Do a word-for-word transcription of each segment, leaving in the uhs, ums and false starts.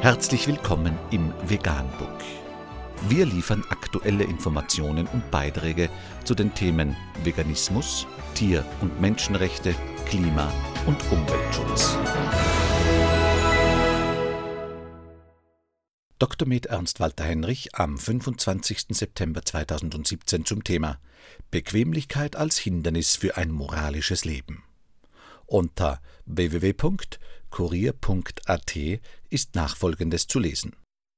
Herzlich willkommen im Veganbook. Wir liefern aktuelle Informationen und Beiträge zu den Themen Veganismus, Tier- und Menschenrechte, Klima- und Umweltschutz. Doktor med Ernst Walter Henrich am fünfundzwanzigsten September zweitausendsiebzehn zum Thema Bequemlichkeit als Hindernis für ein moralisches Leben. Unter w w w punkt kurier punkt a t ist Nachfolgendes zu lesen.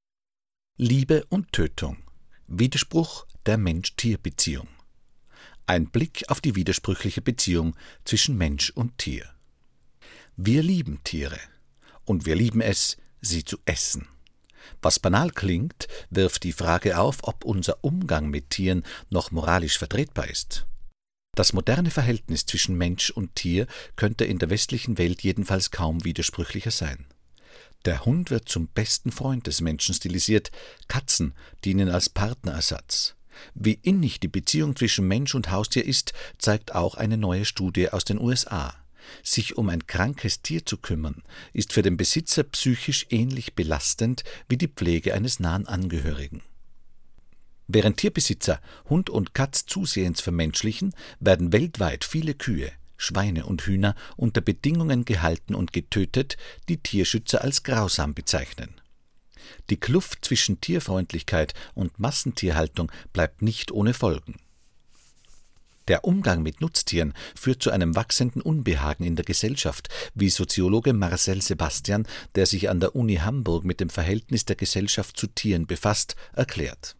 Liebe und Tötung. Widerspruch der Mensch-Tier-Beziehung. Ein Blick auf die widersprüchliche Beziehung zwischen Mensch und Tier. Wir lieben Tiere und wir lieben es, sie zu essen. Was banal klingt, wirft die Frage auf, ob unser Umgang mit Tieren noch moralisch vertretbar ist. Das moderne Verhältnis zwischen Mensch und Tier könnte in der westlichen Welt jedenfalls kaum widersprüchlicher sein. Der Hund wird zum besten Freund des Menschen stilisiert, Katzen dienen als Partnerersatz. Wie innig die Beziehung zwischen Mensch und Haustier ist, zeigt auch eine neue Studie aus den U S A. Sich um ein krankes Tier zu kümmern, ist für den Besitzer psychisch ähnlich belastend wie die Pflege eines nahen Angehörigen. Während Tierbesitzer Hund und Katz zusehends vermenschlichen, werden weltweit viele Kühe, Schweine und Hühner unter Bedingungen gehalten und getötet, die Tierschützer als grausam bezeichnen. Die Kluft zwischen Tierfreundlichkeit und Massentierhaltung bleibt nicht ohne Folgen. Der Umgang mit Nutztieren führt zu einem wachsenden Unbehagen in der Gesellschaft, wie Soziologe Marcel Sebastian, der sich an der Uni Hamburg mit dem Verhältnis der Gesellschaft zu Tieren befasst, erklärt.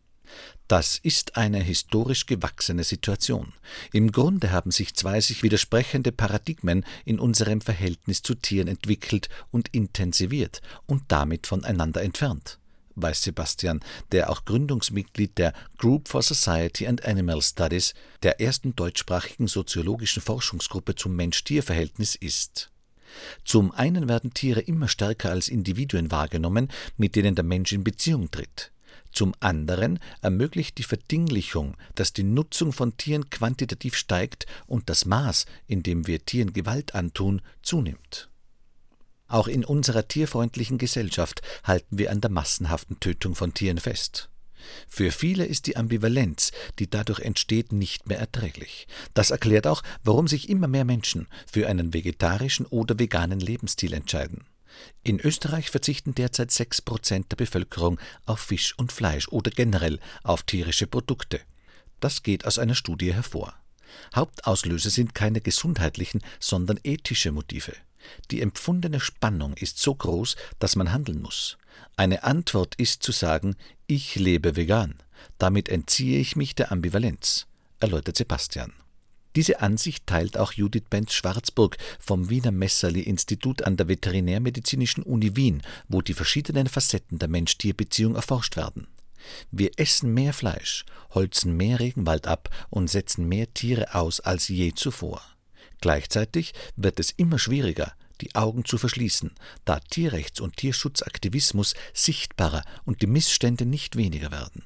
Das ist eine historisch gewachsene Situation. Im Grunde haben sich zwei sich widersprechende Paradigmen in unserem Verhältnis zu Tieren entwickelt und intensiviert und damit voneinander entfernt, weiß Sebastian, der auch Gründungsmitglied der Group for Society and Animal Studies, der ersten deutschsprachigen soziologischen Forschungsgruppe zum Mensch-Tier-Verhältnis ist. Zum einen werden Tiere immer stärker als Individuen wahrgenommen, mit denen der Mensch in Beziehung tritt. Zum anderen ermöglicht die Verdinglichung, dass die Nutzung von Tieren quantitativ steigt und das Maß, in dem wir Tieren Gewalt antun, zunimmt. Auch in unserer tierfreundlichen Gesellschaft halten wir an der massenhaften Tötung von Tieren fest. Für viele ist die Ambivalenz, die dadurch entsteht, nicht mehr erträglich. Das erklärt auch, warum sich immer mehr Menschen für einen vegetarischen oder veganen Lebensstil entscheiden. In Österreich verzichten derzeit sechs Prozent der Bevölkerung auf Fisch und Fleisch oder generell auf tierische Produkte. Das geht aus einer Studie hervor. Hauptauslöser sind keine gesundheitlichen, sondern ethische Motive. Die empfundene Spannung ist so groß, dass man handeln muss. Eine Antwort ist zu sagen, ich lebe vegan. Damit entziehe ich mich der Ambivalenz, erläutert Sebastian. Diese Ansicht teilt auch Judith Benz-Schwarzburg vom Wiener Messerli-Institut an der Veterinärmedizinischen Uni Wien, wo die verschiedenen Facetten der Mensch-Tier-Beziehung erforscht werden. Wir essen mehr Fleisch, holzen mehr Regenwald ab und setzen mehr Tiere aus als je zuvor. Gleichzeitig wird es immer schwieriger, die Augen zu verschließen, da Tierrechts- und Tierschutzaktivismus sichtbarer und die Missstände nicht weniger werden.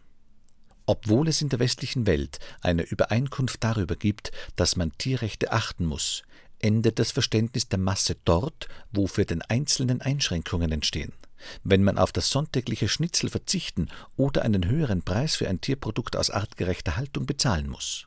Obwohl es in der westlichen Welt eine Übereinkunft darüber gibt, dass man Tierrechte achten muss, endet das Verständnis der Masse dort, wo für den Einzelnen Einschränkungen entstehen. Wenn man auf das sonntägliche Schnitzel verzichten oder einen höheren Preis für ein Tierprodukt aus artgerechter Haltung bezahlen muss.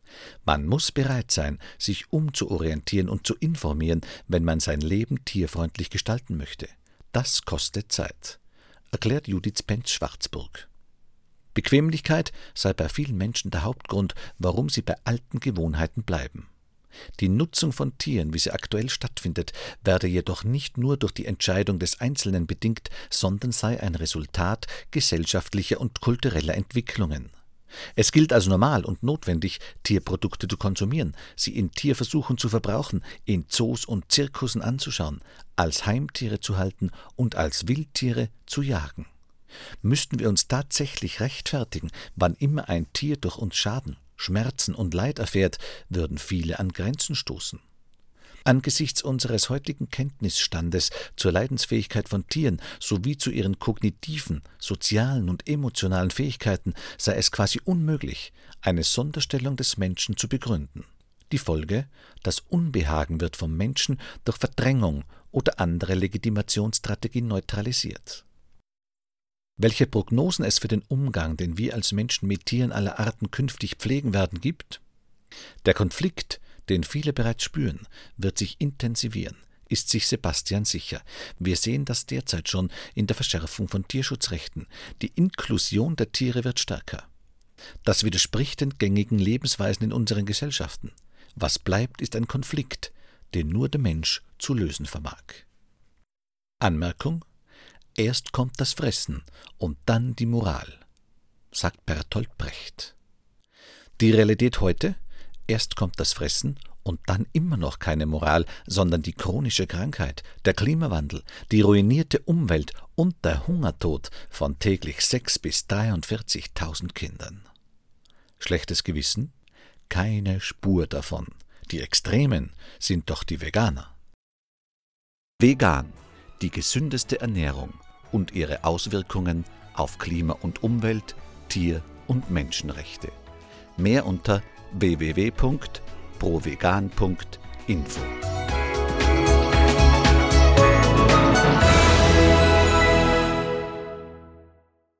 Man muss bereit sein, sich umzuorientieren und zu informieren, wenn man sein Leben tierfreundlich gestalten möchte. Das kostet Zeit, erklärt Judith Benz-Schwarzburg. Bequemlichkeit sei bei vielen Menschen der Hauptgrund, warum sie bei alten Gewohnheiten bleiben. Die Nutzung von Tieren, wie sie aktuell stattfindet, werde jedoch nicht nur durch die Entscheidung des Einzelnen bedingt, sondern sei ein Resultat gesellschaftlicher und kultureller Entwicklungen. Es gilt als normal und notwendig, Tierprodukte zu konsumieren, sie in Tierversuchen zu verbrauchen, in Zoos und Zirkussen anzuschauen, als Heimtiere zu halten und als Wildtiere zu jagen. Müssten wir uns tatsächlich rechtfertigen, wann immer ein Tier durch uns Schaden, Schmerzen und Leid erfährt, würden viele an Grenzen stoßen. Angesichts unseres heutigen Kenntnisstandes zur Leidensfähigkeit von Tieren sowie zu ihren kognitiven, sozialen und emotionalen Fähigkeiten sei es quasi unmöglich, eine Sonderstellung des Menschen zu begründen. Die Folge: Das Unbehagen wird vom Menschen durch Verdrängung oder andere Legitimationsstrategien neutralisiert. Welche Prognosen es für den Umgang, den wir als Menschen mit Tieren aller Arten künftig pflegen werden, gibt? Der Konflikt, den viele bereits spüren, wird sich intensivieren, ist sich Sebastian sicher. Wir sehen das derzeit schon in der Verschärfung von Tierschutzrechten. Die Inklusion der Tiere wird stärker. Das widerspricht den gängigen Lebensweisen in unseren Gesellschaften. Was bleibt, ist ein Konflikt, den nur der Mensch zu lösen vermag. Anmerkung: Erst kommt das Fressen und dann die Moral, sagt Bertolt Brecht. Die Realität heute: Erst kommt das Fressen und dann immer noch keine Moral, sondern die chronische Krankheit, der Klimawandel, die ruinierte Umwelt und der Hungertod von täglich sechs bis dreiundvierzigtausend Kindern. Schlechtes Gewissen? Keine Spur davon. Die Extremen sind doch die Veganer. Vegan, die gesündeste Ernährung und ihre Auswirkungen auf Klima und Umwelt, Tier- und Menschenrechte. Mehr unter w w w punkt provegan punkt info.